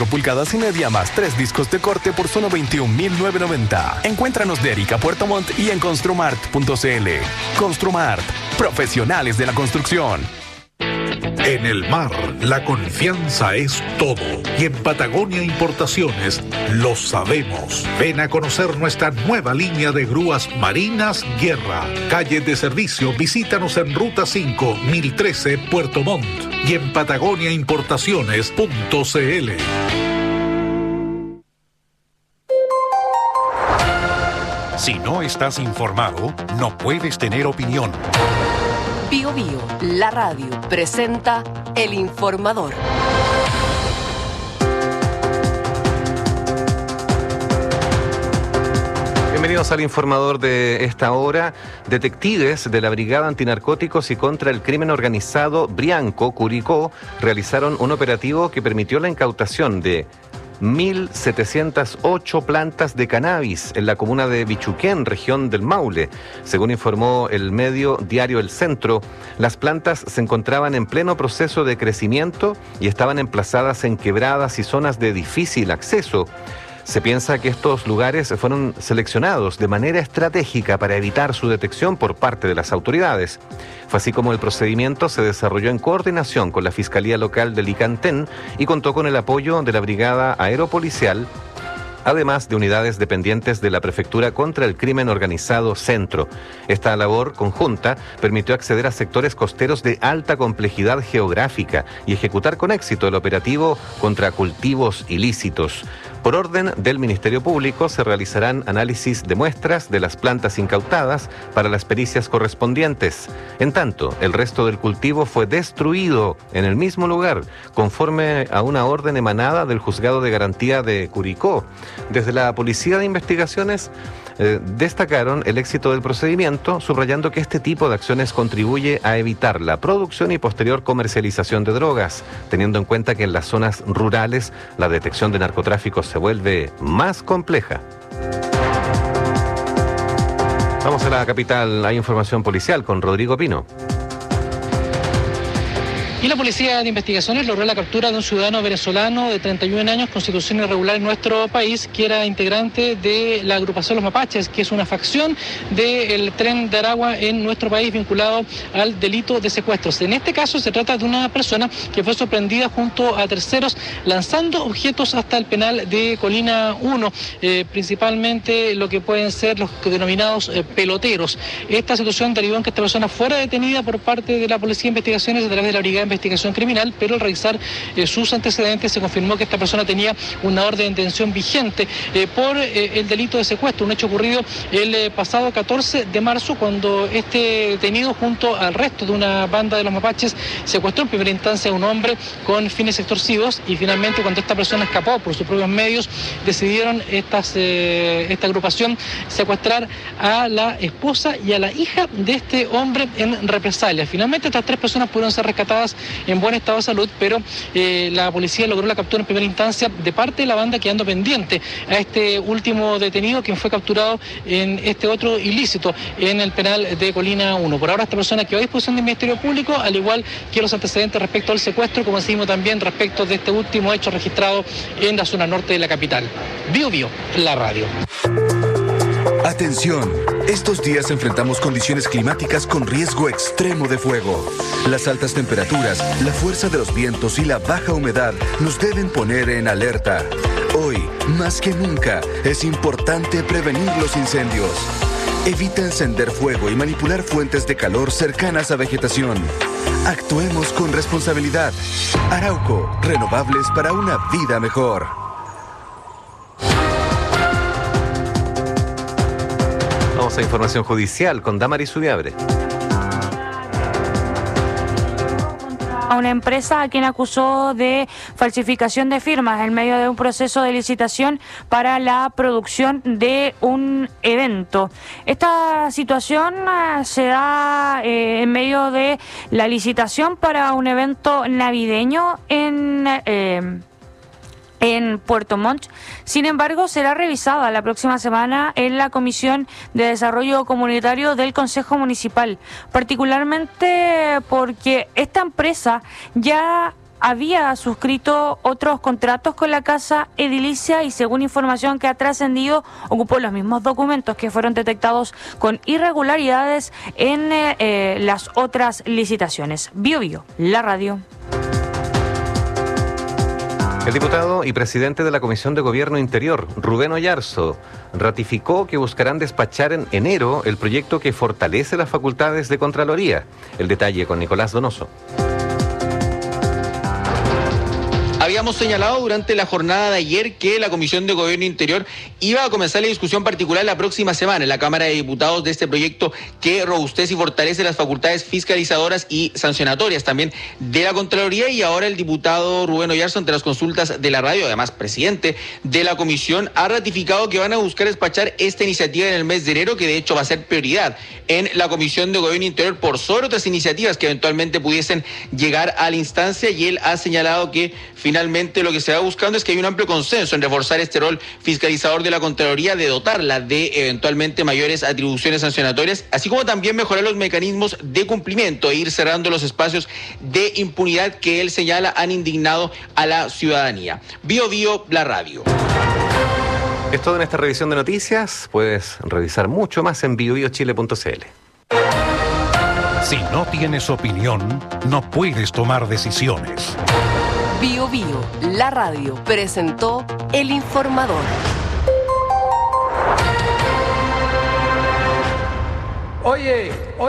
pulgadas y media más 3 discos de corte por solo $21,990. Encuéntranos de Erika Puerto Montt y en construmart.cl. Construmart, profesionales de la construcción. En el mar, la confianza es todo. Y en Patagonia Importaciones lo sabemos. Ven a conocer nuestra nueva línea de grúas marinas Guerra. Calle de servicio, visítanos en Ruta 5, 1013, Puerto Montt. Y en patagoniaimportaciones.cl. Si no estás informado, no puedes tener opinión. Bio Bio, la radio, presenta El Informador. Bienvenidos al Informador de esta hora. Detectives de la Brigada Antinarcóticos y contra el Crimen Organizado Brianco, Curicó, realizaron un operativo que permitió la incautación de 1.708 plantas de cannabis en la comuna de Bichuquén, región del Maule. Según informó el medio diario El Centro, las plantas se encontraban en pleno proceso de crecimiento y estaban emplazadas en quebradas y zonas de difícil acceso. Se piensa que estos lugares fueron seleccionados de manera estratégica para evitar su detección por parte de las autoridades. Fue así como el procedimiento se desarrolló en coordinación con la Fiscalía Local de Licantén y contó con el apoyo de la Brigada Aeropolicial, además de unidades dependientes de la Prefectura contra el Crimen Organizado Centro. Esta labor conjunta permitió acceder a sectores costeros de alta complejidad geográfica y ejecutar con éxito el operativo contra cultivos ilícitos. Por orden del Ministerio Público se realizarán análisis de muestras de las plantas incautadas para las pericias correspondientes. En tanto, el resto del cultivo fue destruido en el mismo lugar, conforme a una orden emanada del Juzgado de Garantía de Curicó. Desde la Policía de Investigaciones destacaron el éxito del procedimiento, subrayando que este tipo de acciones contribuye a evitar la producción y posterior comercialización de drogas, teniendo en cuenta que en las zonas rurales la detección de narcotráfico se vuelve más compleja. Vamos a la capital, hay información policial con Rodrigo Pino. Y la Policía de Investigaciones logró la captura de un ciudadano venezolano de 31 años con situación irregular en nuestro país, que era integrante de la agrupación Los Mapaches, que es una facción del Tren de Aragua en nuestro país vinculado al delito de secuestros. En este caso se trata de una persona que fue sorprendida junto a terceros lanzando objetos hasta el penal de Colina 1, principalmente lo que pueden ser los denominados peloteros. Esta situación derivó en que esta persona fuera detenida por parte de la Policía de Investigaciones a través de la Brigada de Investigación Criminal, pero al revisar sus antecedentes se confirmó que esta persona tenía una orden de detención vigente por el delito de secuestro, un hecho ocurrido el pasado 14 de marzo, cuando este detenido junto al resto de una banda de los mapaches secuestró en primera instancia a un hombre con fines extorsivos, y finalmente cuando esta persona escapó por sus propios medios decidieron esta agrupación secuestrar a la esposa y a la hija de este hombre en represalia. Finalmente estas tres personas pudieron ser rescatadas en buen estado de salud, pero la policía logró la captura en primera instancia de parte de la banda, quedando pendiente a este último detenido, quien fue capturado en este otro ilícito en el penal de Colina 1. Por ahora esta persona quedó a disposición del Ministerio Público, al igual que los antecedentes respecto al secuestro, como decimos también respecto de este último hecho registrado en la zona norte de la capital. Bio Bio, la radio. Atención, estos días enfrentamos condiciones climáticas con riesgo extremo de fuego. Las altas temperaturas, la fuerza de los vientos y la baja humedad nos deben poner en alerta. Hoy, más que nunca, es importante prevenir los incendios. Evita encender fuego y manipular fuentes de calor cercanas a vegetación. Actuemos con responsabilidad. Arauco, renovables para una vida mejor. Vamos a información judicial con Damaris Subiabre. A una empresa a quien acusó de falsificación de firmas en medio de un proceso de licitación para la producción de un evento. Esta situación se da en medio de la licitación para un evento navideño en Puerto Montt. Sin embargo, será revisada la próxima semana en la Comisión de Desarrollo Comunitario del Consejo Municipal, particularmente porque esta empresa ya había suscrito otros contratos con la casa edilicia y, según información que ha trascendido, ocupó los mismos documentos que fueron detectados con irregularidades en las otras licitaciones. Bio Bio, la radio. El diputado y presidente de la Comisión de Gobierno Interior, Rubén Oyarzo, ratificó que buscarán despachar en enero el proyecto que fortalece las facultades de Contraloría. El detalle con Nicolás Donoso. Habíamos señalado durante la jornada de ayer que la Comisión de Gobierno Interior iba a comenzar la discusión particular la próxima semana en la Cámara de Diputados de este proyecto que robustece y fortalece las facultades fiscalizadoras y sancionatorias también de la Contraloría, y ahora el diputado Rubén Oyarzo, ante las consultas de la radio, además presidente de la comisión, ha ratificado que van a buscar despachar esta iniciativa en el mes de enero, que de hecho va a ser prioridad en la Comisión de Gobierno Interior por sobre otras iniciativas que eventualmente pudiesen llegar a la instancia, y él ha señalado que finalmente lo que se va buscando es que hay un amplio consenso en reforzar este rol fiscalizador de la Contraloría, de dotarla de eventualmente mayores atribuciones sancionatorias, así como también mejorar los mecanismos de cumplimiento e ir cerrando los espacios de impunidad que él señala han indignado a la ciudadanía. Bio Bio, la radio. Es todo en esta revisión de noticias. Puedes revisar mucho más en biobiochile.cl. Si no tienes opinión, no puedes tomar decisiones. Bio Bio, la radio, presentó El Informador. Oye.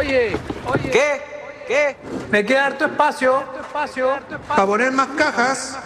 ¿Qué? Me queda harto espacio. Para poner más cajas.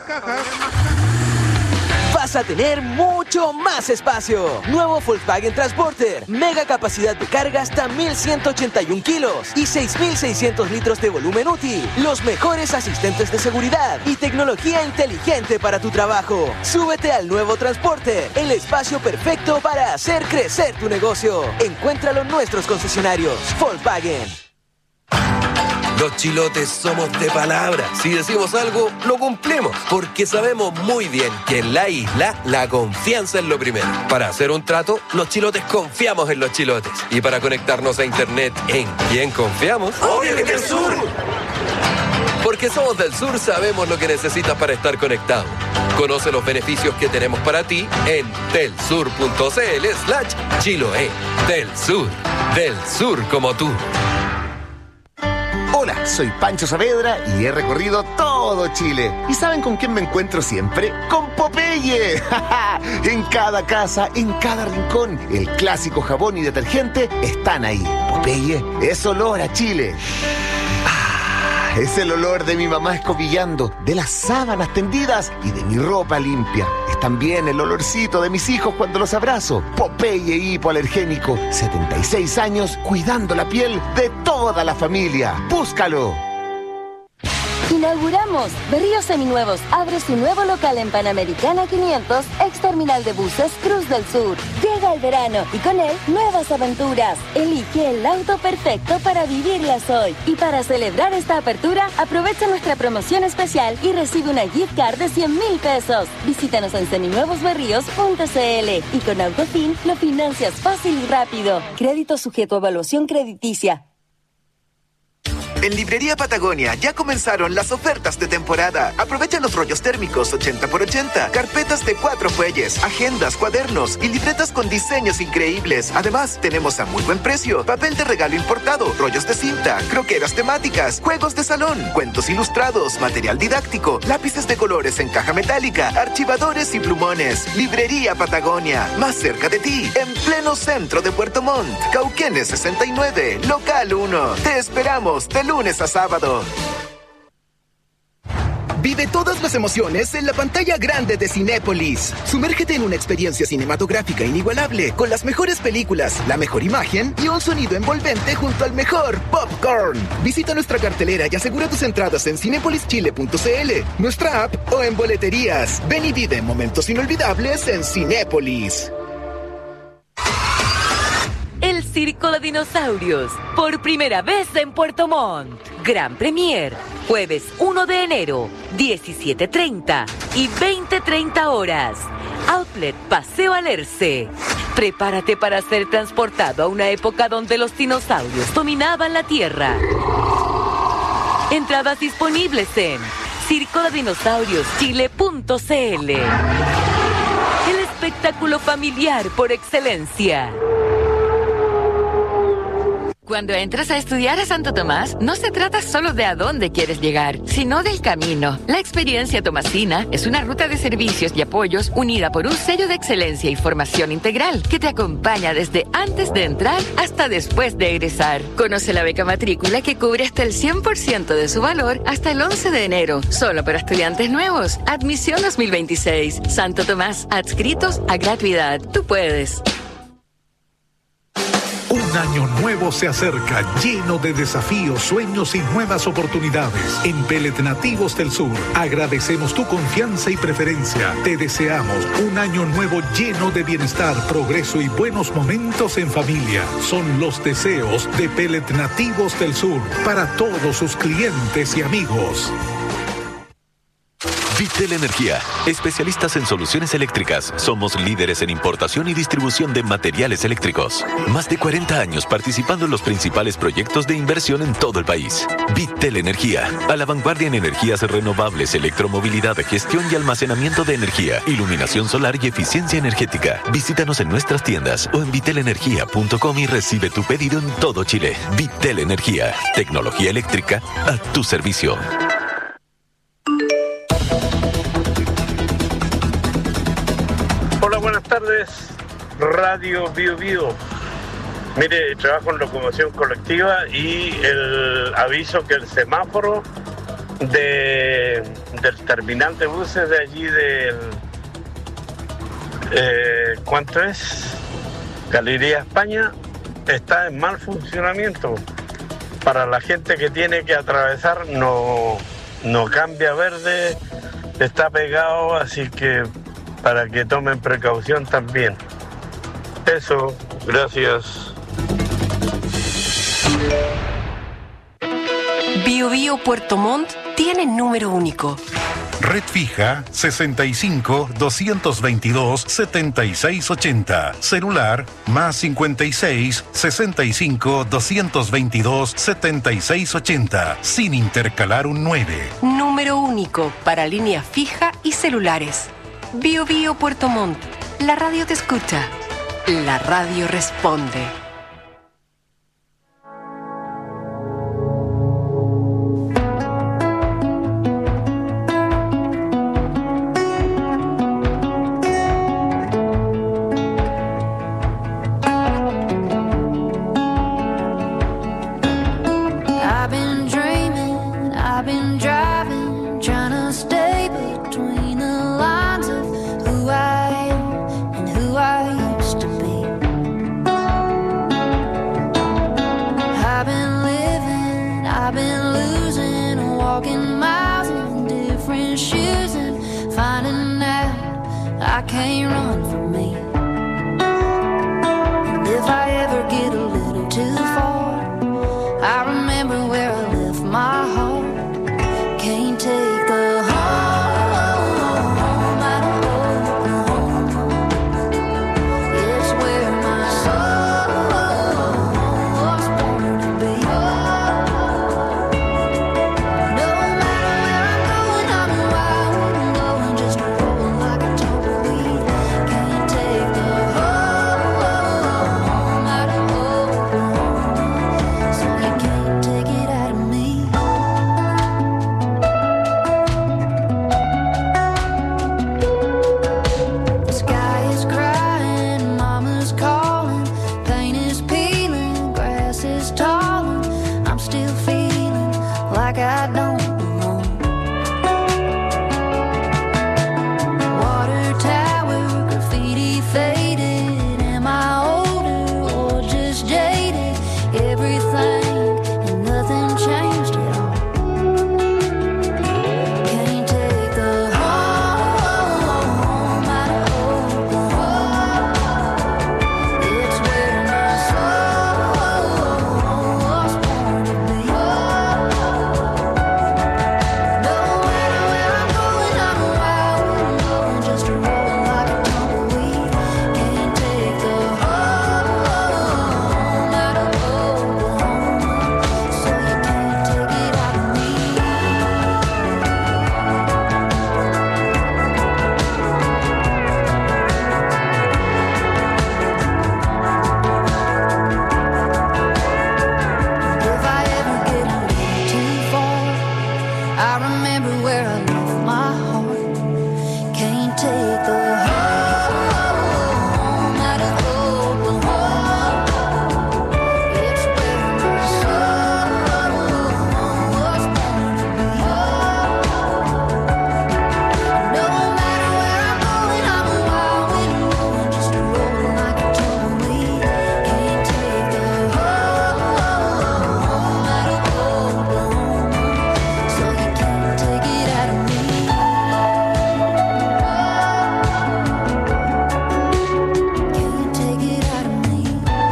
Vas a tener mucho más espacio. Nuevo Volkswagen Transporter. Mega capacidad de carga hasta 1.181 kilos y 6.600 litros de volumen útil. Los mejores asistentes de seguridad y tecnología inteligente para tu trabajo. Súbete al nuevo Transporter, el espacio perfecto para hacer crecer tu negocio. Encuéntralo en nuestros concesionarios. Volkswagen. Los chilotes somos de palabra. Si decimos algo, lo cumplimos. Porque sabemos muy bien que en la isla la confianza es lo primero. Para hacer un trato, los chilotes confiamos en los chilotes. Y para conectarnos a internet, ¿en quién confiamos? ¡Obviamente el sur! Porque somos del sur, sabemos lo que necesitas para estar conectado. Conoce los beneficios que tenemos para ti en telsur.cl/Chiloé. Del sur como tú. Hola, soy Pancho Saavedra y he recorrido todo Chile. ¿Y saben con quién me encuentro siempre? ¡Con Popeye! En cada casa, en cada rincón, el clásico jabón y detergente están ahí. Popeye es olor a Chile. Es el olor de mi mamá escobillando, de las sábanas tendidas y de mi ropa limpia. Es también el olorcito de mis hijos cuando los abrazo. Popeye hipoalergénico, 76 años cuidando la piel de toda la familia. ¡Búscalo! Inauguramos Berríos Seminuevos. Abre su nuevo local en Panamericana 500, ex terminal de buses Cruz del Sur. Llega el verano y con él nuevas aventuras. Elige el auto perfecto para vivirlas hoy. Y para celebrar esta apertura, aprovecha nuestra promoción especial y recibe una gift card de 100.000 pesos. Visítanos en seminuevosberríos.cl y con Autofin lo financias fácil y rápido. Crédito sujeto a evaluación crediticia. En Librería Patagonia ya comenzaron las ofertas de temporada. Aprovecha los rollos térmicos 80x80, carpetas de 4 fuelles, agendas, cuadernos y libretas con diseños increíbles. Además, tenemos a muy buen precio papel de regalo importado, rollos de cinta, croqueras temáticas, juegos de salón, cuentos ilustrados, material didáctico, lápices de colores en caja metálica, archivadores y plumones. Librería Patagonia, más cerca de ti, en pleno centro de Puerto Montt. Cauquenes 69, local 1. Te esperamos de lunes a sábado. Vive todas las emociones en la pantalla grande de Cinépolis. Sumérgete en una experiencia cinematográfica inigualable, con las mejores películas, la mejor imagen y un sonido envolvente junto al mejor popcorn. Visita nuestra cartelera y asegura tus entradas en cinepolischile.cl, nuestra app o en boleterías. Ven y vive momentos inolvidables en Cinépolis. El Circo de Dinosaurios, por primera vez en Puerto Montt. Gran Premier, jueves 1 de enero, 17:30 y 20:30 horas. Outlet Paseo Alerce. Prepárate para ser transportado a una época donde los dinosaurios dominaban la Tierra. Entradas disponibles en circoladinosaurioschile.cl. El espectáculo familiar por excelencia. Cuando entras a estudiar a Santo Tomás, no se trata solo de a dónde quieres llegar, sino del camino. La experiencia tomasina es una ruta de servicios y apoyos unida por un sello de excelencia y formación integral que te acompaña desde antes de entrar hasta después de egresar. Conoce la beca matrícula que cubre hasta el 100% de su valor hasta el 11 de enero, solo para estudiantes nuevos. Admisión 2026. Santo Tomás, adscritos a gratuidad. Tú puedes. Un año nuevo se acerca, lleno de desafíos, sueños y nuevas oportunidades. En Pellet Nativos del Sur, agradecemos tu confianza y preferencia. Te deseamos un año nuevo lleno de bienestar, progreso y buenos momentos en familia. Son los deseos de Pellet Nativos del Sur para todos sus clientes y amigos. Vitel Energía, especialistas en soluciones eléctricas. Somos líderes en importación y distribución de materiales eléctricos. Más de 40 años participando en los principales proyectos de inversión en todo el país. Vitel Energía, a la vanguardia en energías renovables, electromovilidad, gestión y almacenamiento de energía, iluminación solar y eficiencia energética. Visítanos en nuestras tiendas o en vitelenergia.com y recibe tu pedido en todo Chile. Vitel Energía, tecnología eléctrica a tu servicio. Hola, buenas tardes, Radio Bio Bio. Mire, trabajo en locomoción colectiva y el aviso que el semáforo del terminal de buses de allí ¿cuánto es? Galería España está en mal funcionamiento. Para la gente que tiene que atravesar no cambia verde, está pegado, así que para que tomen precaución también. Eso, gracias. Bio Bio Puerto Montt tiene número único. Red fija 65-222-7680. Celular más 56-65-222-7680. Sin intercalar un 9. Número único para línea fija y celulares. Bio Bio Puerto Montt. La radio te escucha. La radio responde. Can't take the home out of Oklahoma. It's where my soul was born to be. No matter where I'm going, I'm a wild wind blowing, just rolling like a tumbleweed. Can't take the home out of Oklahoma, so you can't take it out of me. Can't take it out of me.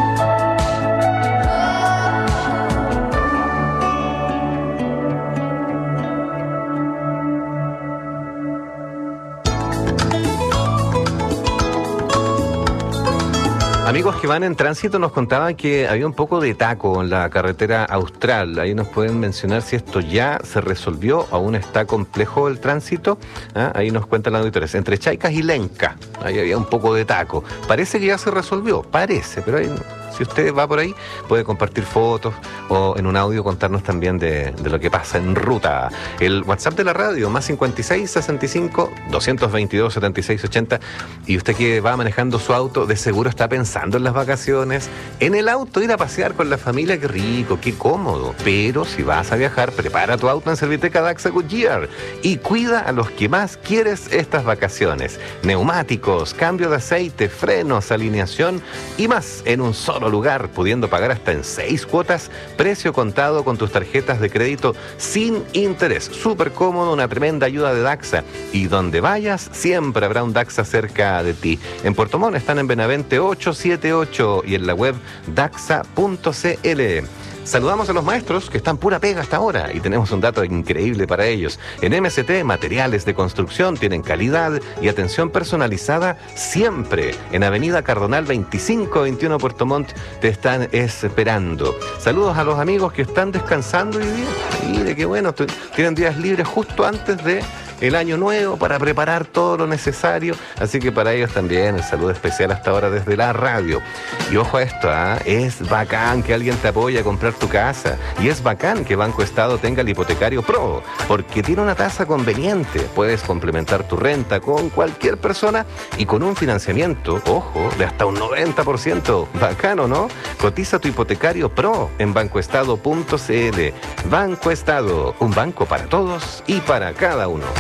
Amigos que van en tránsito nos contaban que había un poco de taco en la carretera austral. Ahí nos pueden mencionar si esto ya se resolvió, aún está complejo el tránsito. Ahí nos cuentan las auditores. Entre Chaicas y Lenca, ahí había un poco de taco. Parece que ya se resolvió, parece, pero ahí, si usted va por ahí, puede compartir fotos o en un audio contarnos también de lo que pasa en ruta. El WhatsApp de la radio, más 56 65 222 76 80. Y usted que va manejando su auto, de seguro está pensando en las vacaciones, en el auto, ir a pasear con la familia, qué rico, qué cómodo. Pero si vas a viajar, prepara tu auto en Serviteca Daxa Goodyear y cuida a los que más quieres estas vacaciones. Neumáticos, cambio de aceite, frenos, alineación y más en un solo lugar, pudiendo pagar hasta en 6 cuotas, precio contado con tus tarjetas de crédito sin interés. Súper cómodo, una tremenda ayuda de Daxa. Y donde vayas, siempre habrá un Daxa cerca de ti. En Puerto Montt están en Benavente 878 y en la web daxa.cl. Saludamos a los maestros que están pura pega hasta ahora y tenemos un dato increíble para ellos. En MST, materiales de construcción tienen calidad y atención personalizada siempre. En Avenida Cardonal 2521 Puerto Montt te están esperando. Saludos a los amigos que están descansando hoy día. Mire qué bueno, tienen días libres justo antes de el año nuevo para preparar todo lo necesario, así que para ellos también el saludo especial hasta ahora desde la radio. Y ojo a esto, es bacán que alguien te apoye a comprar tu casa, y es bacán que Banco Estado tenga el hipotecario Pro, porque tiene una tasa conveniente. Puedes complementar tu renta con cualquier persona y con un financiamiento, ojo, de hasta un 90%. Bacano, ¿no? Cotiza tu hipotecario Pro en bancoestado.cl. Banco Estado, un banco para todos y para cada uno.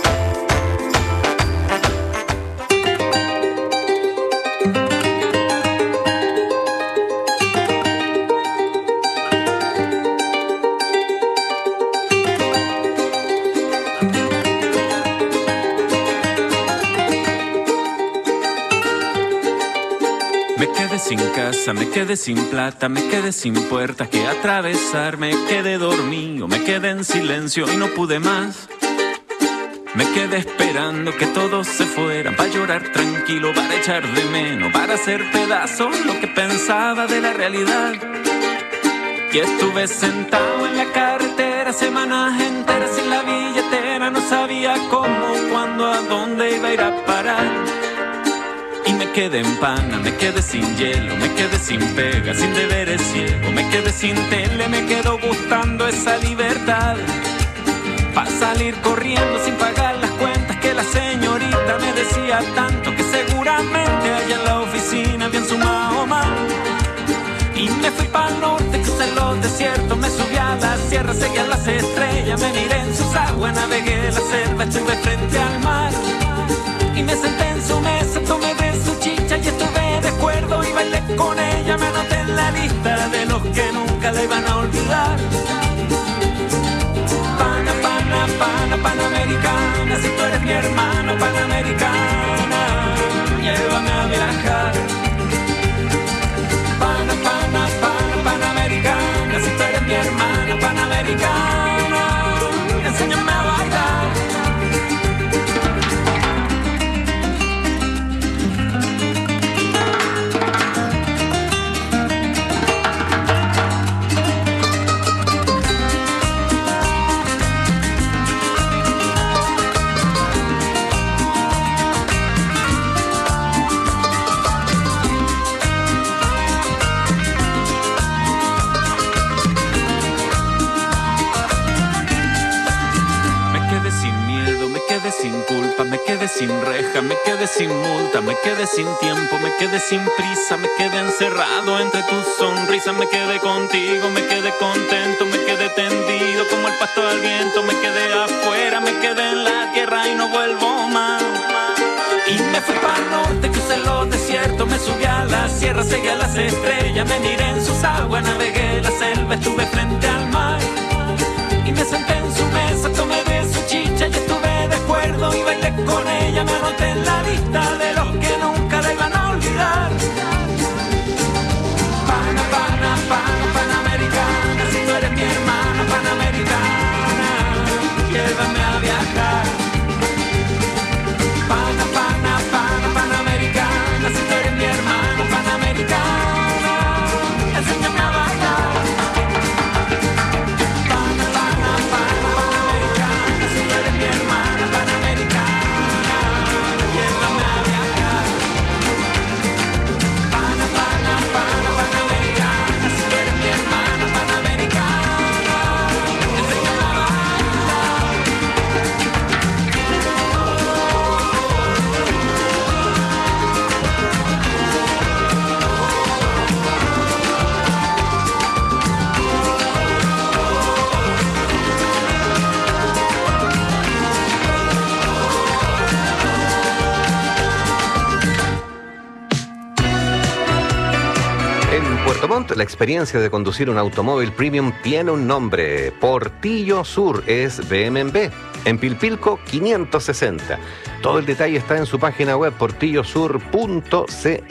Me quedé sin casa, me quedé sin plata, me quedé sin puertas que atravesar, me quedé dormido, me quedé en silencio y no pude más. Me quedé esperando que todos se fueran para llorar tranquilo, para echar de menos, para hacer pedazos lo que pensaba de la realidad. Y estuve sentado en la carretera semanas enteras sin la billetera, no sabía cómo, cuándo, a dónde iba a ir a parar. Y me quedé en pana, me quedé sin hielo, me quedé sin pega, sin deberes ciego, me quedé sin tele, me quedo gustando esa libertad. Pa' salir corriendo sin pagar las cuentas que la señorita me decía tanto, que seguramente allá en la oficina habían sumado más. Y me fui pa'l norte, crucé los desiertos, me subí a la sierra, seguía las estrellas, me miré en sus aguas, navegué la selva, estuve frente al mar. Y me senté en su mesa, tomé de su chicha y estuve de acuerdo y bailé con ella, me anoté en la lista de los que nunca le iban a olvidar. Pana, pana, pana, panamericana, si tú eres mi hermano, panamericana, llévame a viajar. Pana, pana, pana, panamericana, si tú eres mi hermana, panamericana, enséñame a bailar. queja, me quedé sin multa, me quedé sin tiempo, me quedé sin prisa, me quedé encerrado entre tus sonrisas, me quedé contigo, me quedé contento, me quedé tendido como el pasto al viento, me quedé afuera, me quedé en la tierra y no vuelvo más. Y me fui para el norte, crucé los desiertos, me subí a la sierra, seguí a las estrellas, me miré en sus aguas, navegué la selva, estuve frente al mar. Y me senté en su mesa, tomé de su chicha y estuve de acuerdo y bailé con ella, me anoté en la lista de los que nunca le van a olvidar. Pana, pana, pana, panamericana, si tú eres mi hermana panamericana, llévame a viajar. Pana, pana, pana, panamericana, si tú eres mi hermana panamericana, enséñame a bailar. Pana, pana, pana, panamericana, si tú eres mi hermana panamericana, llévame a viajar. Pana, pana, pana, panamericana, si tú eres mi hermana panamericana, enséñame a bailar. En Puerto Montt, la experiencia de conducir un automóvil premium tiene un nombre. Portillo Sur es BMW. En Pilpilco, 560. Todo el detalle está en su página web, portillosur.cl.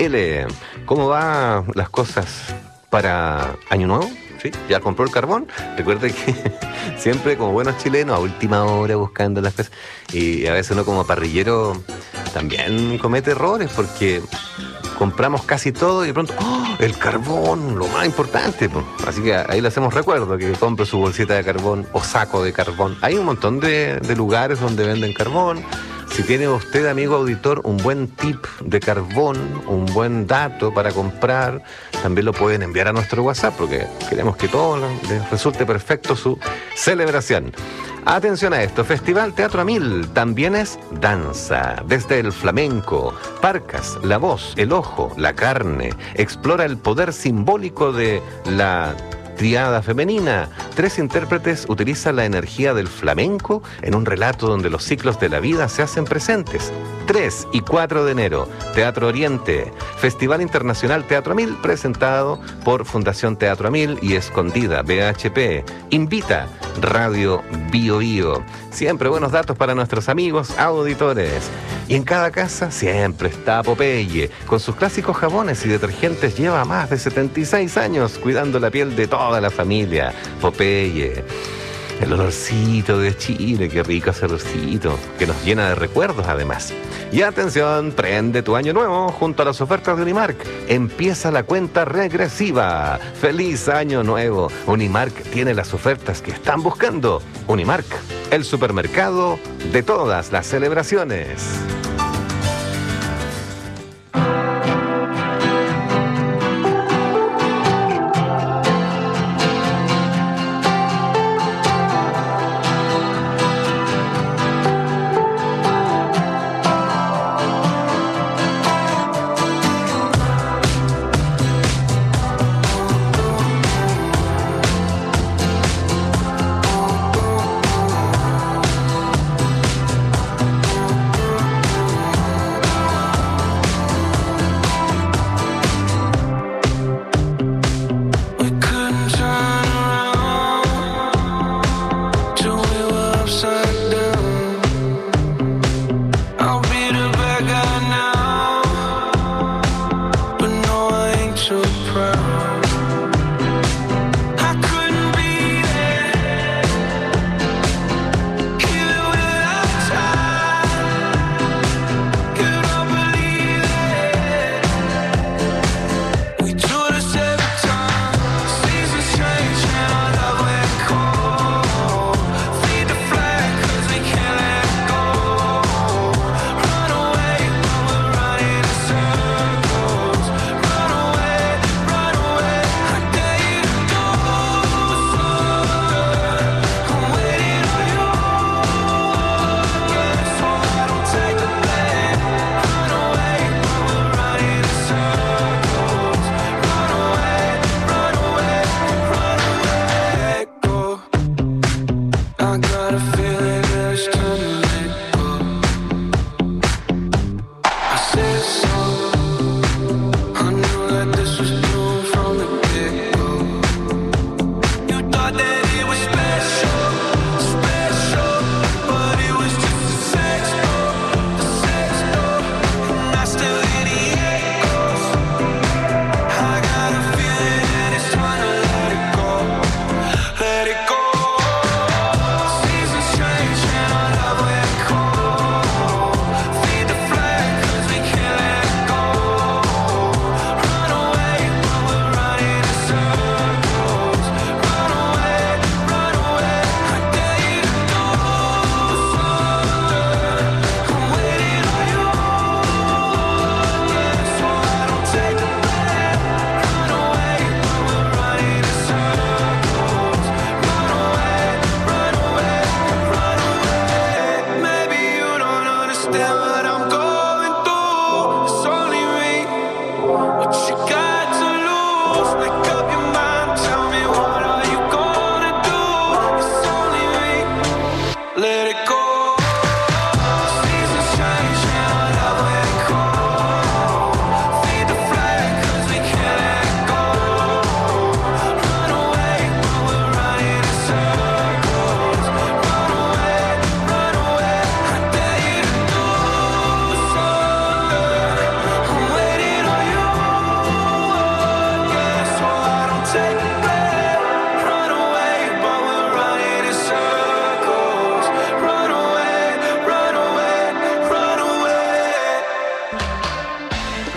¿Cómo van las cosas para Año Nuevo? ¿Sí? ¿Ya compró el carbón? Recuerde que siempre como buenos chilenos, a última hora buscando las cosas. Y a veces uno como parrillero también comete errores porque compramos casi todo y de pronto, ¡oh! El carbón, lo más importante. Pues. Así que ahí le hacemos recuerdo que compre su bolsita de carbón o saco de carbón. Hay un montón de lugares donde venden carbón. Si tiene usted, amigo auditor, un buen tip de carbón, un buen dato para comprar, también lo pueden enviar a nuestro WhatsApp porque queremos que todo les resulte perfecto su celebración. Atención a esto, Festival Teatro a Mil también es danza, desde el flamenco, parcas, la voz, el ojo, la carne, explora el poder simbólico de la triada femenina. 3 intérpretes utilizan la energía del flamenco en un relato donde los ciclos de la vida se hacen presentes. 3 y 4 de enero, Teatro Oriente, Festival Internacional Teatro a Mil, presentado por Fundación Teatro a Mil y Escondida BHP. Invita Radio Bio Bio. Siempre buenos datos para nuestros amigos auditores. Y en cada casa siempre está Popeye. Con sus clásicos jabones y detergentes lleva más de 76 años cuidando la piel de toda la familia. Popeye. El olorcito de Chile, qué rico ese olorcito, que nos llena de recuerdos además. Y atención, prende tu año nuevo junto a las ofertas de Unimark. Empieza la cuenta regresiva. ¡Feliz año nuevo! Unimark tiene las ofertas que están buscando. Unimark, el supermercado de todas las celebraciones.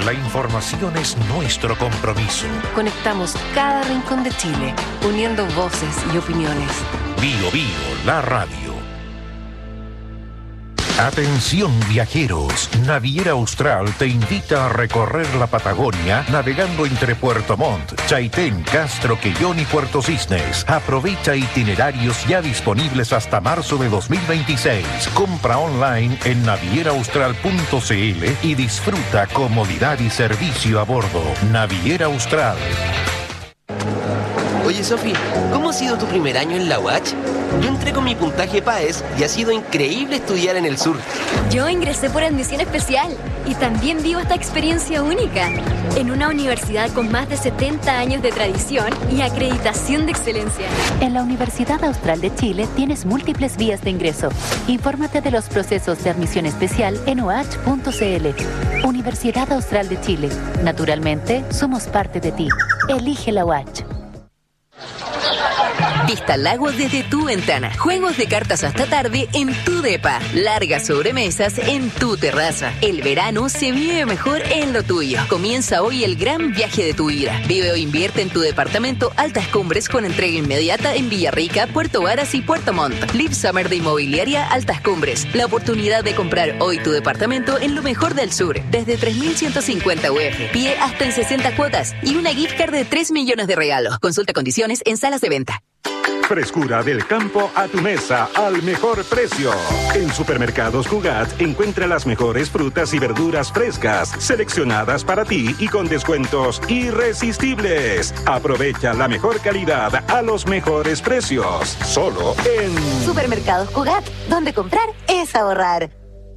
La información es nuestro compromiso. Conectamos cada rincón de Chile, uniendo voces y opiniones. Bio Bio, la radio. Atención viajeros, Naviera Austral te invita a recorrer la Patagonia navegando entre Puerto Montt, Chaitén, Castro, Quellón y Puerto Cisnes. Aprovecha itinerarios ya disponibles hasta marzo de 2026. Compra online en navieraaustral.cl y disfruta comodidad y servicio a bordo. Naviera Austral. Oye, Sofi, ¿cómo ha sido tu primer año en la UACH? Yo entré con mi puntaje PAES y ha sido increíble estudiar en el sur. Yo ingresé por admisión especial y también vivo esta experiencia única en una universidad con más de 70 años de tradición y acreditación de excelencia. En la Universidad Austral de Chile tienes múltiples vías de ingreso. Infórmate de los procesos de admisión especial en uach.cl. Universidad Austral de Chile. Naturalmente, somos parte de ti. Elige la UACH. Vista al lago desde tu ventana. Juegos de cartas hasta tarde en tu depa. Largas sobremesas en tu terraza. El verano se vive mejor en lo tuyo. Comienza hoy el gran viaje de tu vida. Vive o invierte en tu departamento Altas Cumbres con entrega inmediata en Villarrica, Puerto Varas y Puerto Montt. Live Summer de Inmobiliaria Altas Cumbres. La oportunidad de comprar hoy tu departamento en lo mejor del sur. Desde 3.150 UF. Pie hasta en 60 cuotas. Y una gift card de 3 millones de regalos. Consulta condiciones en salas de venta. Frescura del campo a tu mesa al mejor precio. En Supermercados Cugat encuentra las mejores frutas y verduras frescas, seleccionadas para ti y con descuentos irresistibles. Aprovecha la mejor calidad a los mejores precios. Solo en Supermercados Cugat, donde comprar es ahorrar.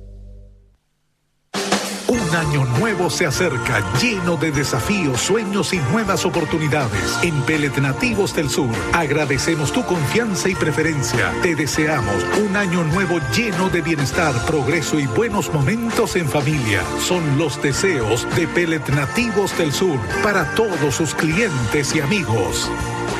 Un año nuevo se acerca, lleno de desafíos, sueños y nuevas oportunidades. En Pellet Nativos del Sur, agradecemos tu confianza y preferencia. Te deseamos un año nuevo lleno de bienestar, progreso y buenos momentos en familia. Son los deseos de Pellet Nativos del Sur para todos sus clientes y amigos.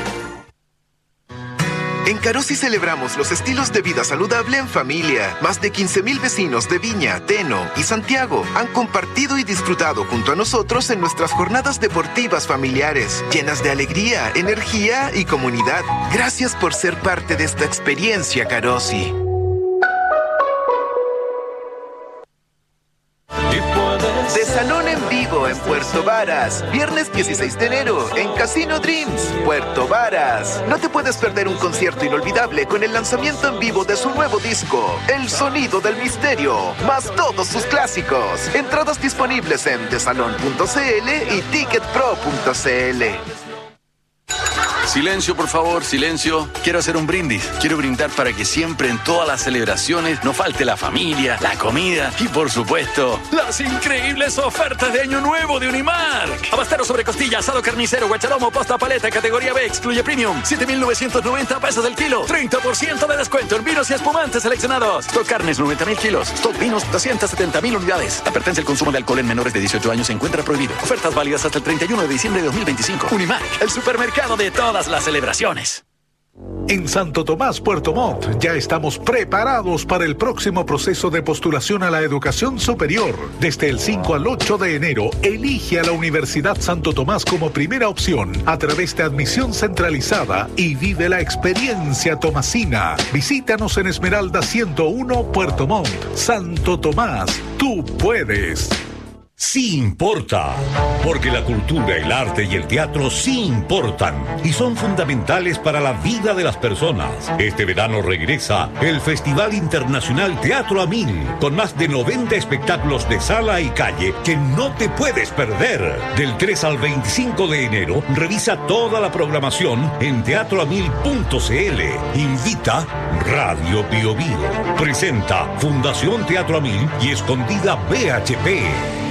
En Carosi celebramos los estilos de vida saludable en familia. Más de 15.000 vecinos de Viña, Teno y Santiago han compartido y disfrutado junto a nosotros en nuestras jornadas deportivas familiares, llenas de alegría, energía y comunidad. Gracias por ser parte de esta experiencia, Carosi. De Salón en Vivo en Puerto Varas. Viernes 16 de enero en Casino Dreams, Puerto Varas. No te puedes perder un concierto inolvidable con el lanzamiento en vivo de su nuevo disco, El Sonido del Misterio, más todos sus clásicos. Entradas disponibles en desalon.cl y ticketpro.cl. Silencio, por favor, silencio. Quiero hacer un brindis. Quiero brindar para que siempre en todas las celebraciones no falte la familia, la comida y, por supuesto, las increíbles ofertas de Año Nuevo de Unimark. Abastero sobre costilla, asado carnicero, guachalomo, posta paleta, categoría B, excluye premium. 7.990 pesos el kilo. 30% de descuento en vinos y espumantes seleccionados. Stock carnes, 90.000 kilos. Stock vinos, 270.000 unidades. Advertencia: el consumo de alcohol en menores de 18 años se encuentra prohibido. Ofertas válidas hasta el 31 de diciembre de 2025. Unimark, el supermercado de todas las celebraciones. En Santo Tomás, Puerto Montt, ya estamos preparados para el próximo proceso de postulación a la educación superior. Desde el 5 al 8 de enero, elige a la Universidad Santo Tomás como primera opción a través de admisión centralizada y vive la experiencia tomasina. Visítanos en Esmeralda 101, Puerto Montt. Santo Tomás, tú puedes. Sí importa, porque la cultura, el arte y el teatro sí importan y son fundamentales para la vida de las personas. Este verano regresa el Festival Internacional Teatro a Mil, con más de 90 espectáculos de sala y calle que no te puedes perder. Del 3 al 25 de enero, revisa toda la programación en teatroamil.cl. Invita Radio Bio Bio. Presenta Fundación Teatro a Mil y Escondida BHP.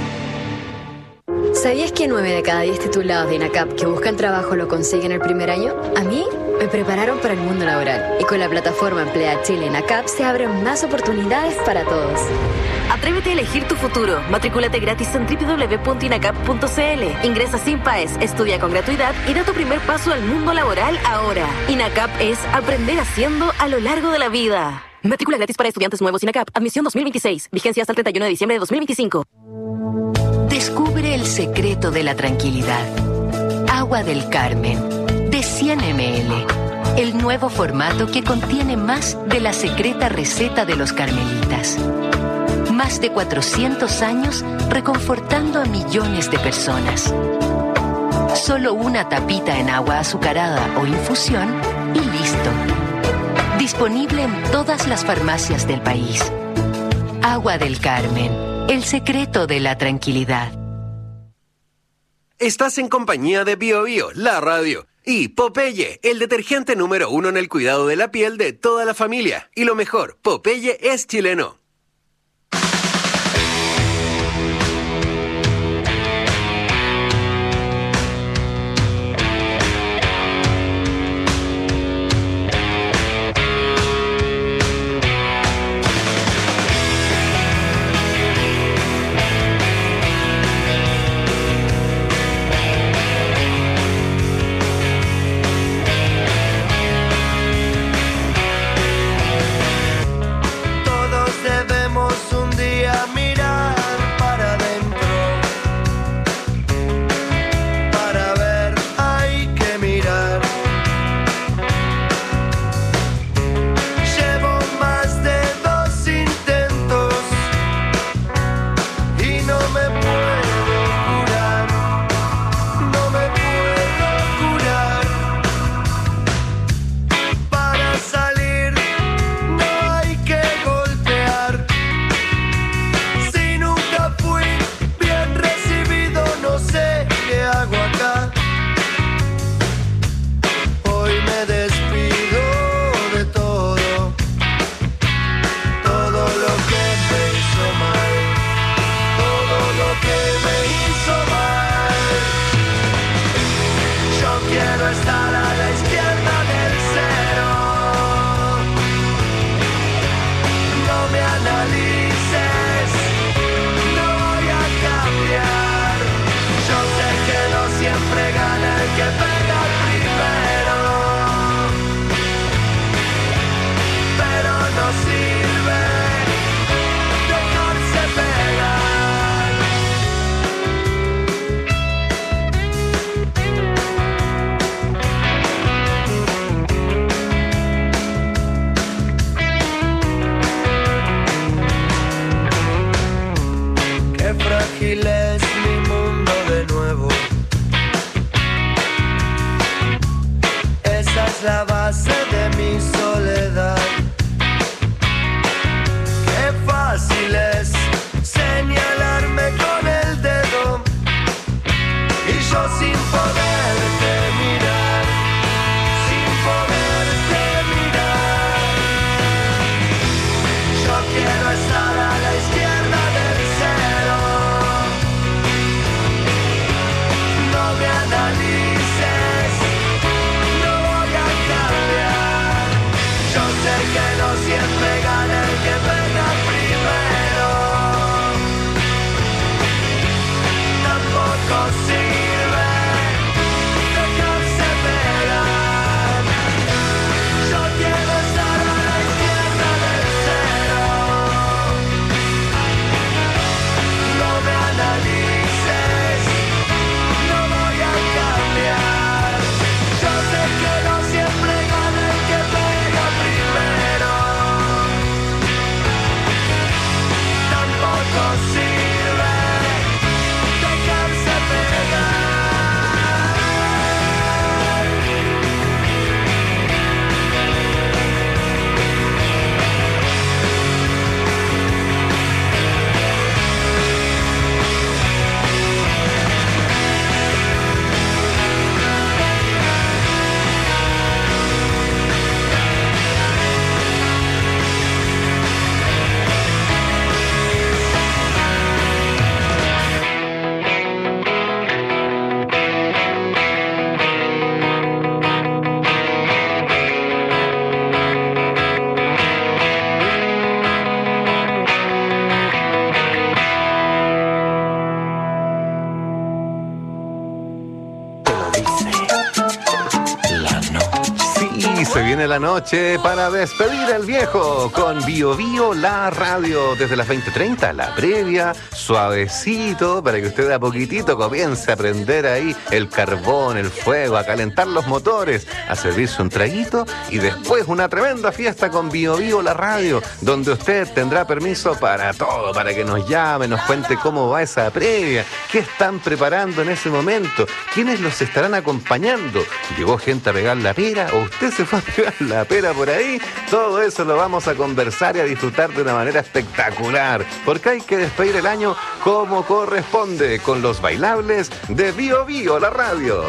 ¿Sabías que 9 de cada 10 titulados de INACAP que buscan trabajo lo consiguen el primer año? A mí me prepararon para el mundo laboral y con la plataforma Emplea Chile INACAP se abren más oportunidades para todos. Atrévete a elegir tu futuro. Matricúlate gratis en www.inacap.cl. Ingresa sin PAES, estudia con gratuidad y da tu primer paso al mundo laboral ahora. INACAP es aprender haciendo a lo largo de la vida. Matrícula gratis para estudiantes nuevos INACAP. Admisión 2026. Vigencia hasta el 31 de diciembre de 2025. Descubre el secreto de la tranquilidad. Agua del Carmen, de 100 ml. El nuevo formato que contiene más de la secreta receta de los carmelitas. Más de 400 años reconfortando a millones de personas. Solo una tapita en agua azucarada o infusión y listo. Disponible en todas las farmacias del país. Agua del Carmen, el secreto de la tranquilidad. Estás en compañía de Bio Bio, la radio, y Popeye, el detergente número 1 en el cuidado de la piel de toda la familia. Y lo mejor, Popeye es chileno. se viene la noche para despedir al viejo con Bio Bio, la radio, desde las 20:30, la previa, suavecito, para que usted de a poquitito comience a prender ahí el carbón, el fuego, a calentar los motores, a servirse un traguito y después una tremenda fiesta con Bio Bio, la radio, donde usted tendrá permiso para todo, para que nos llame, nos cuente cómo va esa previa, qué están preparando en ese momento, quiénes los estarán acompañando, llegó gente a pegar la pera o usted se fue a pegar la pera por ahí. Todo eso lo vamos a conversar y a disfrutar de una manera espectacular, porque hay que despedir el año como corresponde, con los bailables de Bio Bio, la radio.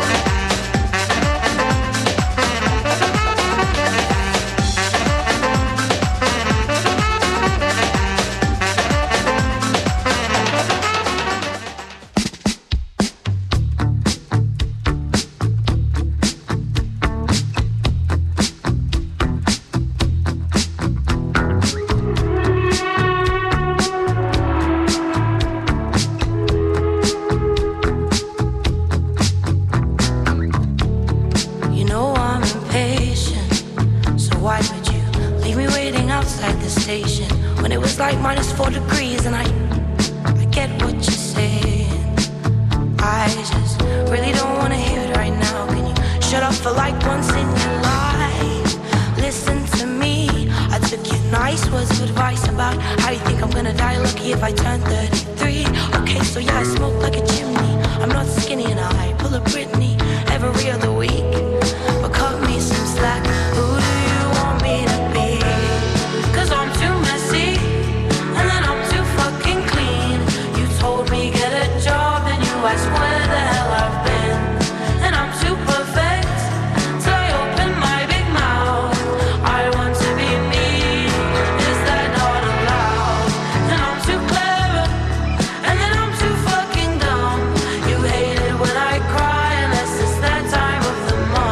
When I cry unless it's that time of the month.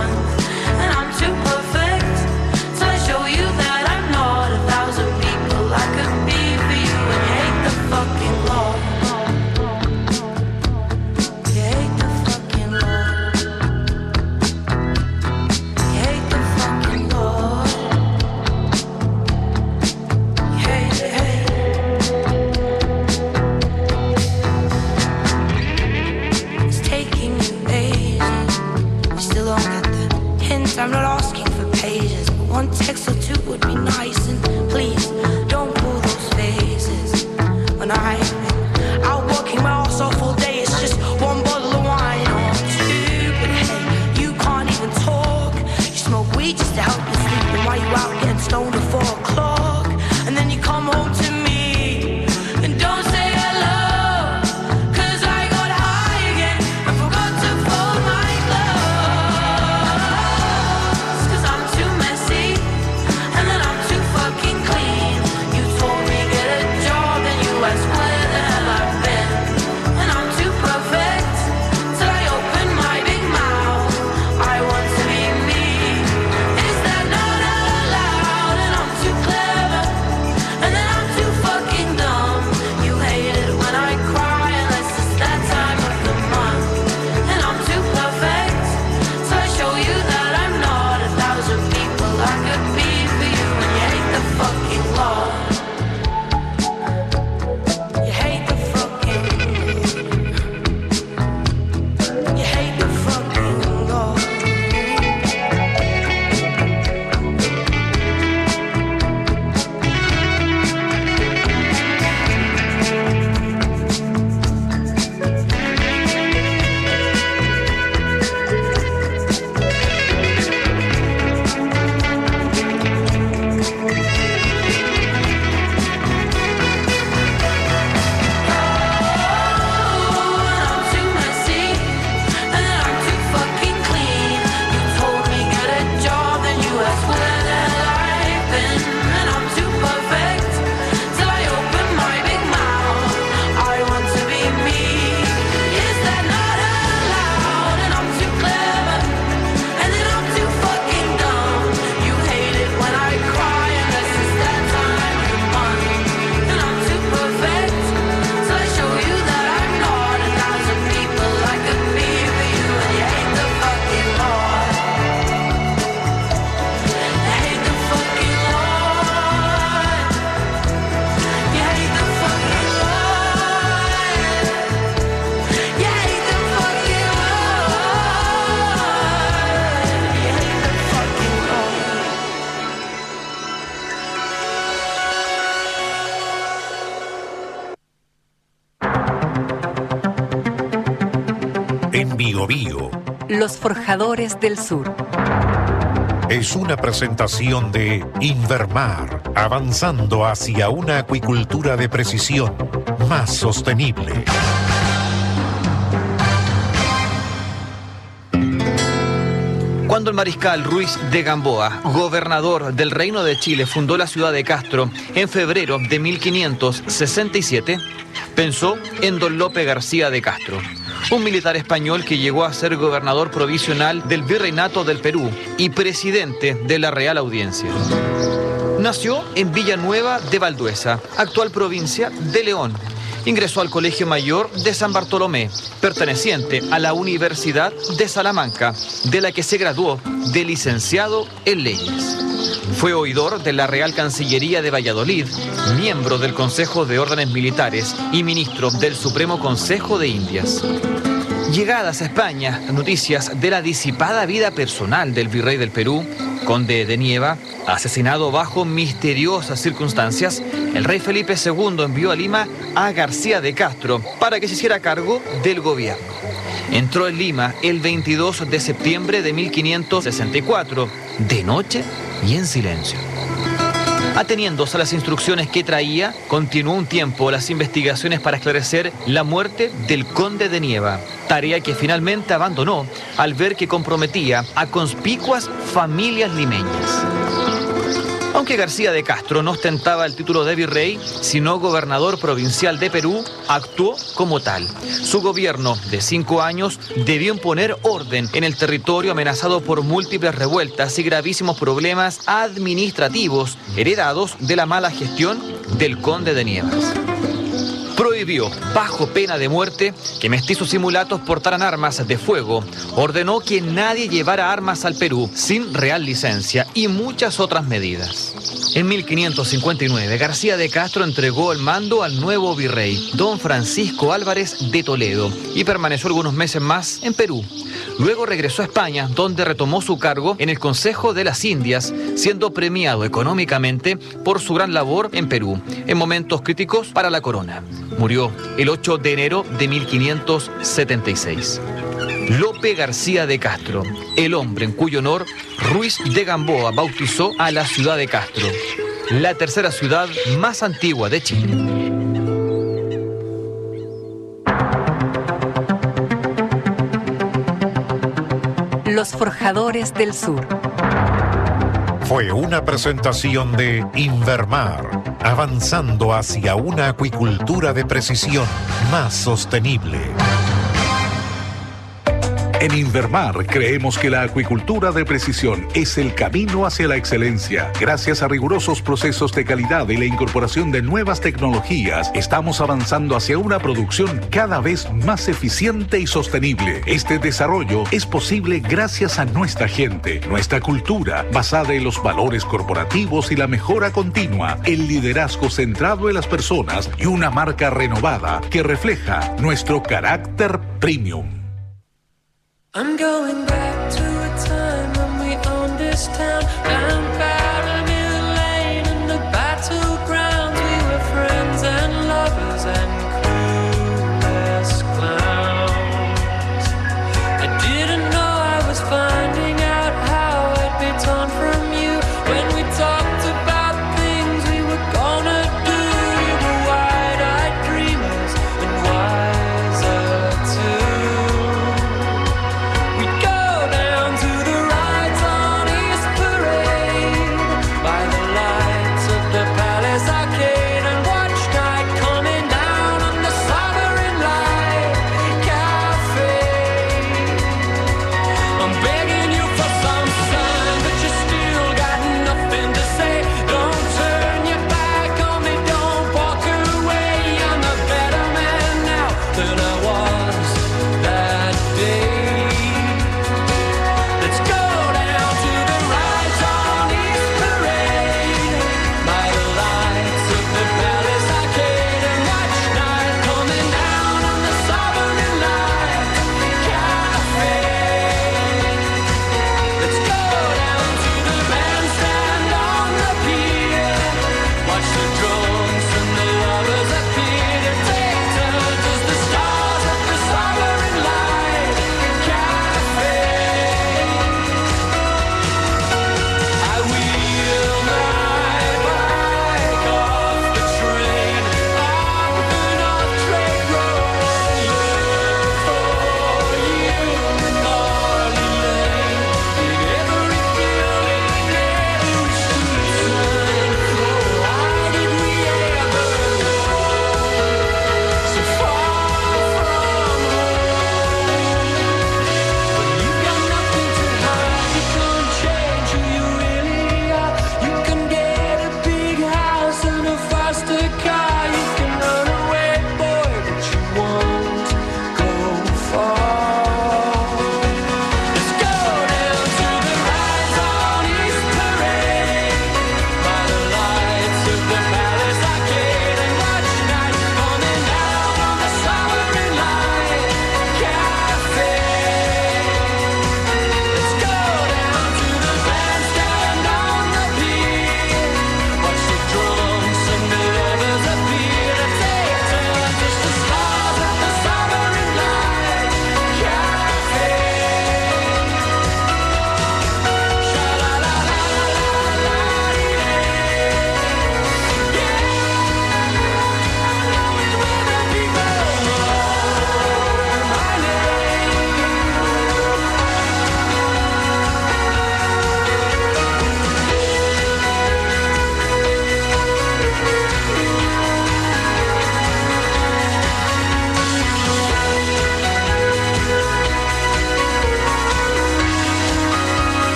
Biobío. Los Forjadores del Sur. Es una presentación de Invermar, avanzando hacia una acuicultura de precisión más sostenible. Cuando el mariscal Ruiz de Gamboa, gobernador del Reino de Chile, fundó la ciudad de Castro en febrero de 1567, pensó en don Lope García de Castro, un militar español que llegó a ser gobernador provisional del Virreinato del Perú y presidente de la Real Audiencia. Nació en Villanueva de Valduesa, actual provincia de León. Ingresó al Colegio Mayor de San Bartolomé, perteneciente a la Universidad de Salamanca, de la que se graduó de licenciado en leyes. Fue oidor de la Real Cancillería de Valladolid, miembro del Consejo de Órdenes Militares y ministro del Supremo Consejo de Indias. Llegadas a España, noticias de la disipada vida personal del virrey del Perú, conde de Nieva, asesinado bajo misteriosas circunstancias, el rey Felipe II envió a Lima a García de Castro para que se hiciera cargo del gobierno. Entró en Lima el 22 de septiembre de 1564, de noche y en silencio. Ateniéndose a las instrucciones que traía, continuó un tiempo las investigaciones para esclarecer la muerte del conde de Nieva, tarea que finalmente abandonó al ver que comprometía a conspicuas familias limeñas. Aunque García de Castro no ostentaba el título de virrey, sino gobernador provincial de Perú, actuó como tal. Su gobierno de 5 años debió imponer orden en el territorio amenazado por múltiples revueltas y gravísimos problemas administrativos heredados de la mala gestión del conde de Nievas. Prohibió, bajo pena de muerte, que mestizos y mulatos portaran armas de fuego. Ordenó que nadie llevara armas al Perú sin real licencia y muchas otras medidas. En 1559, García de Castro entregó el mando al nuevo virrey, don Francisco Álvarez de Toledo, y permaneció algunos meses más en Perú. Luego regresó a España, donde retomó su cargo en el Consejo de las Indias, siendo premiado económicamente por su gran labor en Perú, en momentos críticos para la corona. Murió el 8 de enero de 1576. Lope García de Castro, el hombre en cuyo honor Ruiz de Gamboa bautizó a la ciudad de Castro, la tercera ciudad más antigua de Chile. Los Forjadores del Sur. Fue una presentación de Invermar, avanzando hacia una acuicultura de precisión más sostenible. En Invermar creemos que la acuicultura de precisión es el camino hacia la excelencia. Gracias a rigurosos procesos de calidad y la incorporación de nuevas tecnologías, estamos avanzando hacia una producción cada vez más eficiente y sostenible. Este desarrollo es posible gracias a nuestra gente, nuestra cultura, basada en los valores corporativos y la mejora continua, el liderazgo centrado en las personas y una marca renovada que refleja nuestro carácter premium. I'm going back to a time when we owned this town. Down Paramount Lane in the battlegrounds. We were friends and lovers and clueless clowns. I didn't know I was finding out how I'd be torn from you. When we talked about things we were gonna do, we were wide-eyed dreamers and wiser too. We'd go down to the rides on East Parade.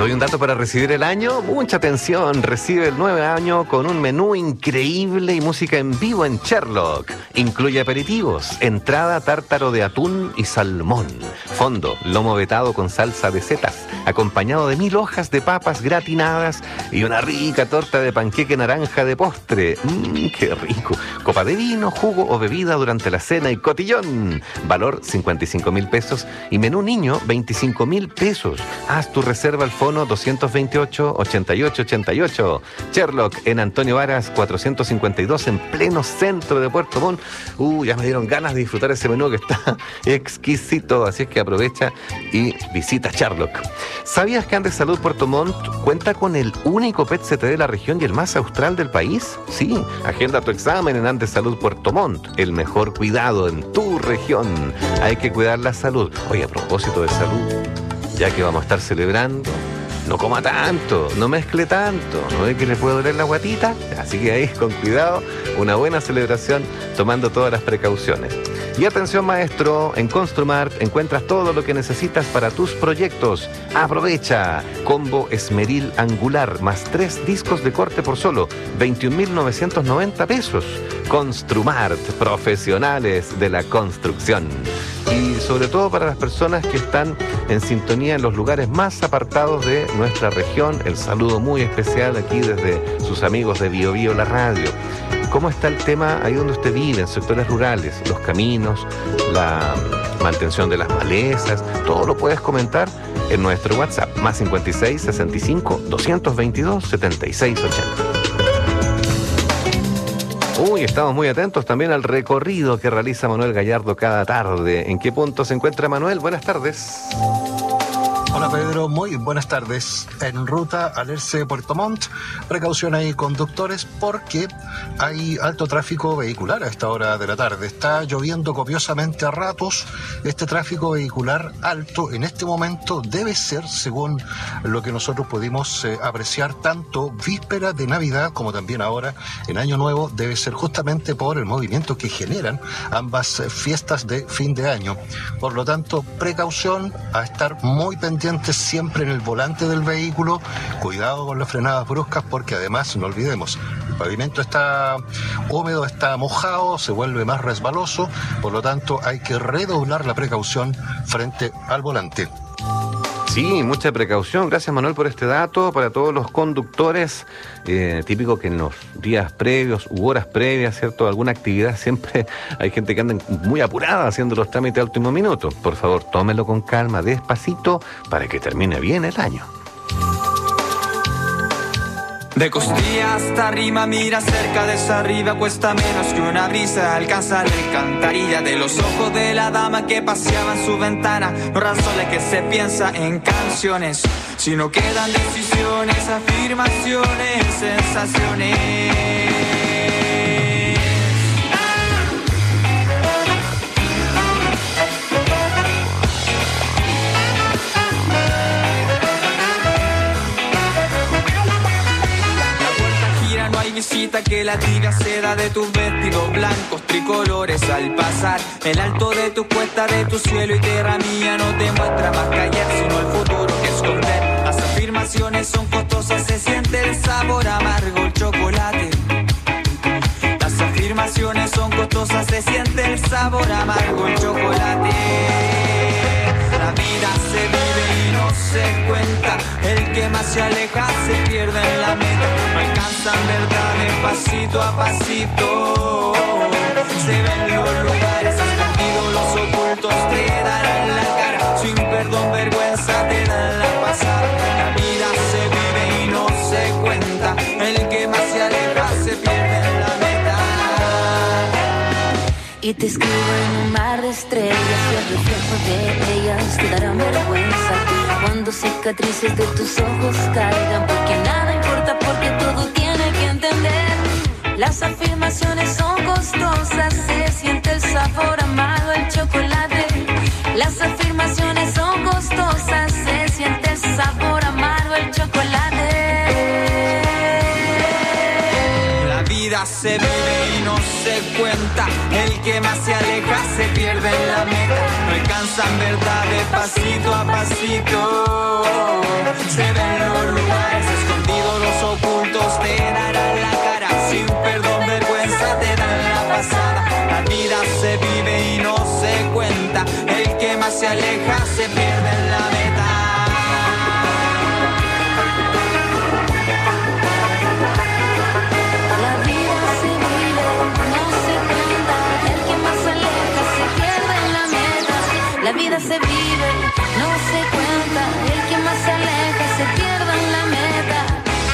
doy un dato para recibir el año. Mucha atención, recibe el nuevo año con un menú increíble y música en vivo en Sherlock. Incluye aperitivos, entrada tártaro de atún y salmón, fondo, lomo vetado con salsa de setas, acompañado de 1000 hojas de papas gratinadas y una rica torta de panqueque naranja de postre. ¡Qué rico! Copa de vino, jugo o bebida durante la cena y cotillón. Valor 55.000 pesos y menú niño 25.000 pesos. Haz tu reserva al fono 228-8888. Sherlock en Antonio Varas 452 en pleno centro de Puerto Montt. Ya me dieron ganas de disfrutar ese menú que está exquisito, así es que aprovecha y visita Sherlock. ¿Sabías que Andes Salud Puerto Montt cuenta con el único PET-CT de la región y el más austral del país? Sí, agenda tu examen en Andes Salud Puerto Montt, el mejor cuidado en tu región. Hay que cuidar la salud. Oye, a propósito de salud, ya que vamos a estar celebrando, no coma tanto, no mezcle tanto, ¿no ve que le puede doler la guatita? Así que ahí, con cuidado, una buena celebración, tomando todas las precauciones. Y atención maestro, en Construmart encuentras todo lo que necesitas para tus proyectos. Aprovecha, combo esmeril angular más 3 discos de corte por solo 21.990 pesos. Construmart, profesionales de la construcción. Y sobre todo para las personas que están en sintonía en los lugares más apartados de nuestra región, el saludo muy especial aquí desde sus amigos de Bio Bio La Radio. ¿Cómo está el tema ahí donde usted vive, en sectores rurales? Los caminos, la mantención de las malezas, todo lo puedes comentar en nuestro WhatsApp, más 56 65 222 76 80. Estamos muy atentos también al recorrido que realiza Manuel Gallardo cada tarde. ¿En qué punto se encuentra Manuel? Buenas tardes. Hola Pedro, muy buenas tardes. En ruta al ERCE de Puerto Montt, precaución ahí conductores porque hay alto tráfico vehicular a esta hora de la tarde. Está lloviendo copiosamente a ratos. Este tráfico vehicular alto en este momento debe ser, según lo que nosotros pudimos apreciar, tanto víspera de Navidad como también ahora en Año Nuevo, debe ser justamente por el movimiento que generan ambas fiestas de fin de año. Por lo tanto, precaución, a estar muy pendientes siempre en el volante del vehículo, cuidado con las frenadas bruscas porque además, no olvidemos, el pavimento está húmedo, está mojado, se vuelve más resbaloso, por lo tanto hay que redoblar la precaución frente al volante. Sí, mucha precaución. Gracias Manuel por este dato. Para todos los conductores, típico que en los días previos u horas previas, ¿cierto? Alguna actividad, siempre hay gente que anda muy apurada haciendo los trámites a último minuto. Por favor, tómelo con calma, despacito, para que termine bien el año. De costilla hasta arriba, mira cerca de esa arriba, cuesta menos que una brisa alcanzar la alcantarilla de los ojos de la dama que paseaba en su ventana. No razones que se piensa en canciones, sino quedan decisiones, afirmaciones, sensaciones. Visita que la tibia seda de tus vestidos blancos tricolores al pasar. El alto de tu cuesta, de tu cielo y tierra mía no te muestra más que ayer, sino el futuro que esconder. Las afirmaciones son costosas, se siente el sabor amargo, el chocolate. Las afirmaciones son costosas, se siente el sabor amargo, el chocolate. La vida se vive y no se cuenta, el que más se aleja se pierde en la meta. No alcanzan verdad de pasito a pasito, se ven los lugares escondidos, los ocultos te darán la cara, sin perdón, vergüenza te dan la pasada. La vida se vive y no se cuenta, el que más se aleja se pierde en la meta. Y te escribo en un mar de estrellas y el reflejo de ellas te dará vergüenza cuando cicatrices de tus ojos caigan, porque nada importa, porque todo tiene que entender. Las afirmaciones son costosas, se siente el sabor amargo, el chocolate. Las afirmaciones son costosas, se siente el sabor amargo, el chocolate. La vida se vive y no se cuenta, el que más se aleja se pierde en la meta. No alcanza alcanza en verdad de pasito a pasito. Se ven los lugares escondidos, los ocultos te darán la cara. Sin perdón, vergüenza te dan la pasada. La vida se vive y no se cuenta. El que más se aleja se pierde en la meta. La vida se vive, no se cuenta. El que más se aleja se pierde en la meta. La vida se vive, no se cuenta. El que más se aleja se pierde en la meta.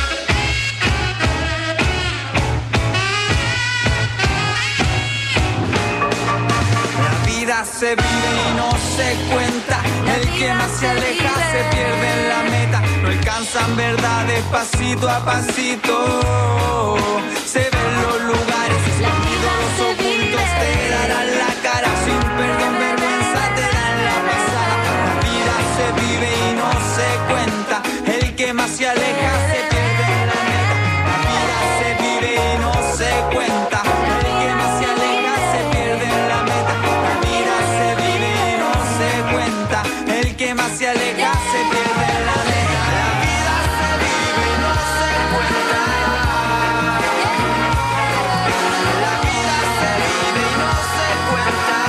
La vida se vive y no se cuenta. El que más se aleja se pierde en la meta. No alcanzan verdad de pasito a pasito. Se ven los lugares escondidos, los ocultos te darán la cara. Sin perdón, vergüenza te dan la pasada. La vida se vive y no se cuenta. El que más se aleja se pierde en la meta. La vida se vive y no se cuenta. El que más se aleja se pierde en la meta. La vida se vive y no se cuenta. El que más se aleja se pierde en la meta. La vida se vive y no se cuenta. La vida se vive y no se cuenta.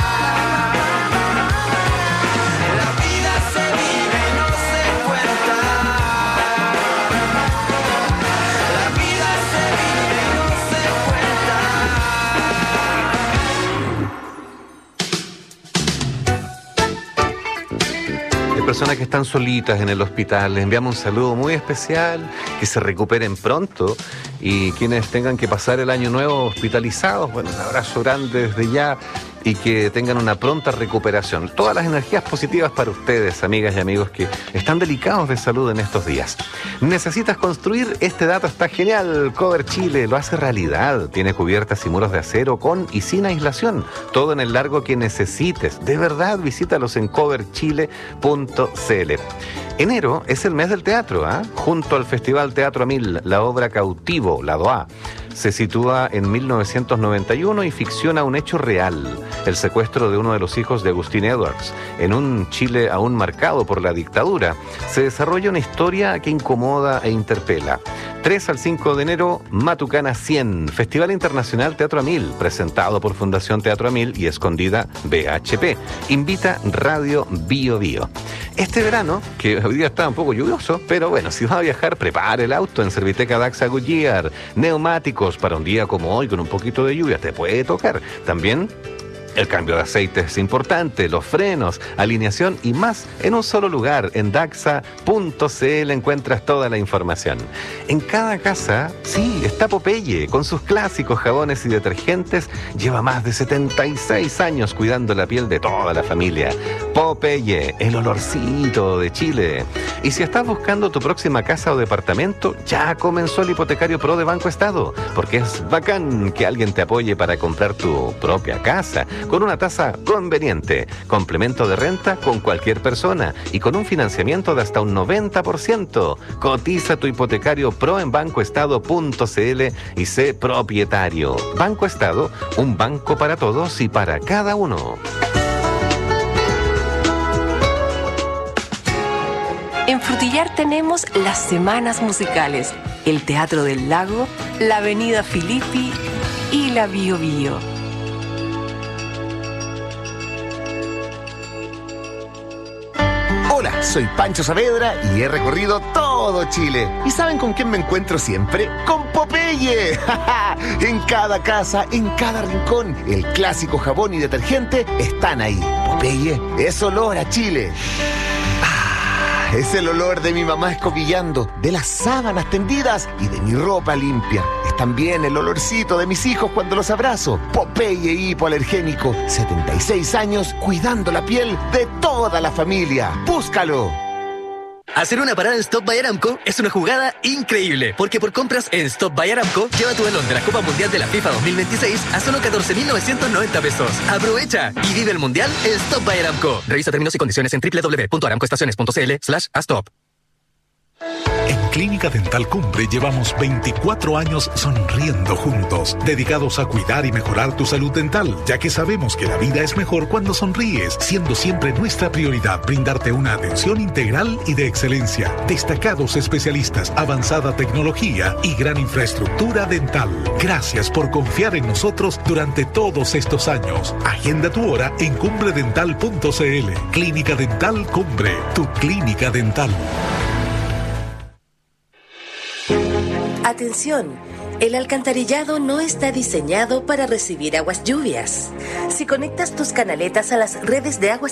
La vida se vive y no se cuenta. La vida se vive y no se cuenta. Hay personas que están solitas en el hospital. Les enviamos un saludo muy especial, que se recuperen pronto, y quienes tengan que pasar el año nuevo hospitalizados, bueno, un abrazo grande desde ya y que tengan una pronta recuperación. Todas las energías positivas para ustedes, amigas y amigos que están delicados de salud en estos días. ¿Necesitas construir? Este dato está genial. Cover Chile lo hace realidad. Tiene cubiertas y muros de acero con y sin aislación. Todo en el largo que necesites. De verdad, visítalos en coverchile.cl. Enero es el mes del teatro, ¿ah? Junto al Festival Teatro a Mil, la obra Cautivo, lado A, se sitúa en 1991 y ficciona un hecho real, el secuestro de uno de los hijos de Agustín Edwards. En un Chile aún marcado por la dictadura, se desarrolla una historia que incomoda e interpela. 3 al 5 de enero, Matucana 100, Festival Internacional Teatro a Mil, presentado por Fundación Teatro a Mil y Escondida BHP. Invita Radio Bio Bio. Este verano, que hoy día está un poco lluvioso, pero bueno, si vas a viajar, prepara el auto en Serviteca Daxa Goodyear. Neumáticos para un día como hoy con un poquito de lluvia, te puede tocar. También el cambio de aceite es importante, los frenos, alineación y más en un solo lugar. En daxa.cl encuentras toda la información. En cada casa, sí, está Popeye, con sus clásicos jabones y detergentes. Lleva más de 76 años cuidando la piel de toda la familia. Popeye, el olorcito de Chile. Y si estás buscando tu próxima casa o departamento, ya comenzó el hipotecario Pro de Banco Estado, porque es bacán que alguien te apoye para comprar tu propia casa, con una tasa conveniente, complemento de renta con cualquier persona y con un financiamiento de hasta un 90%. Cotiza tu hipotecario Pro en bancoestado.cl y sé propietario. Banco Estado, un banco para todos y para cada uno. En Frutillar tenemos las semanas musicales, el Teatro del Lago, la Avenida Filippi y la Bio Bio. Hola, soy Pancho Saavedra y he recorrido todo Chile. ¿Y saben con quién me encuentro siempre? ¡Con Popeye! En cada casa, en cada rincón, el clásico jabón y detergente están ahí. Popeye es olor a Chile. Es el olor de mi mamá escobillando, de las sábanas tendidas y de mi ropa limpia. Es también el olorcito de mis hijos cuando los abrazo. Popeye hipoalergénico, 76 años cuidando la piel de toda la familia. ¡Búscalo! Hacer una parada en Stop by Aramco es una jugada increíble, porque por compras en Stop by Aramco, lleva tu balón de la Copa Mundial de la FIFA 2026 a solo 14.990 pesos. ¡Aprovecha y vive el Mundial en Stop by Aramco! Revisa términos y condiciones en www.aramcoestaciones.cl/astop. En Clínica Dental Cumbre llevamos 24 años sonriendo juntos, dedicados a cuidar y mejorar tu salud dental, ya que sabemos que la vida es mejor cuando sonríes, siendo siempre nuestra prioridad brindarte una atención integral y de excelencia, destacados especialistas, avanzada tecnología y gran infraestructura dental. Gracias por confiar en nosotros durante todos estos años. Agenda tu hora en cumbredental.cl. Clínica Dental Cumbre, tu clínica dental. Atención, el alcantarillado no está diseñado para recibir aguas lluvias. Si conectas tus canaletas a las redes de aguas